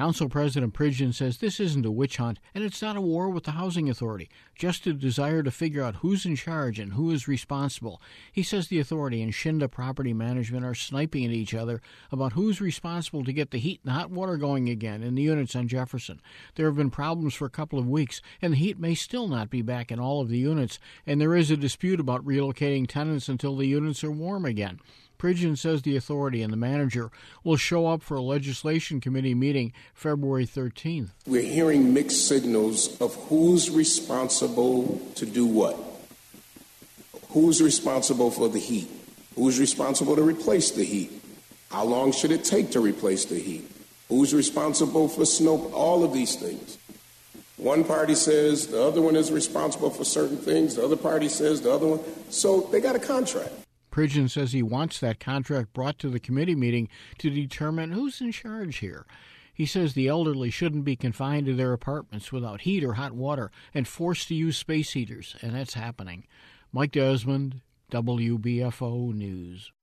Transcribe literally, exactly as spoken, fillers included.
Council President Pridgeon says this isn't a witch hunt, and it's not a war with the Housing Authority, just a desire to figure out who's in charge and who is responsible. He says the authority and Shinda Property Management are sniping at each other about who's responsible to get the heat and hot water going again in the units on Jefferson. There have been problems for a couple of weeks, and the heat may still not be back in all of the units, and there is a dispute about relocating tenants until the units are warm again. Pridgeon says the authority and the manager will show up for a legislation committee meeting February thirteenth. We're hearing mixed signals of who's responsible to do what. Who's responsible for the heat? Who's responsible to replace the heat? How long should it take to replace the heat? Who's responsible for snow? All of these things. One party says the other one is responsible for certain things. The other party says the other one. So they got a contract. Pridgeon says he wants that contract brought to the committee meeting to determine who's in charge here. He says the elderly shouldn't be confined to their apartments without heat or hot water and forced to use space heaters, and that's happening. Mike Desmond, W B F O News.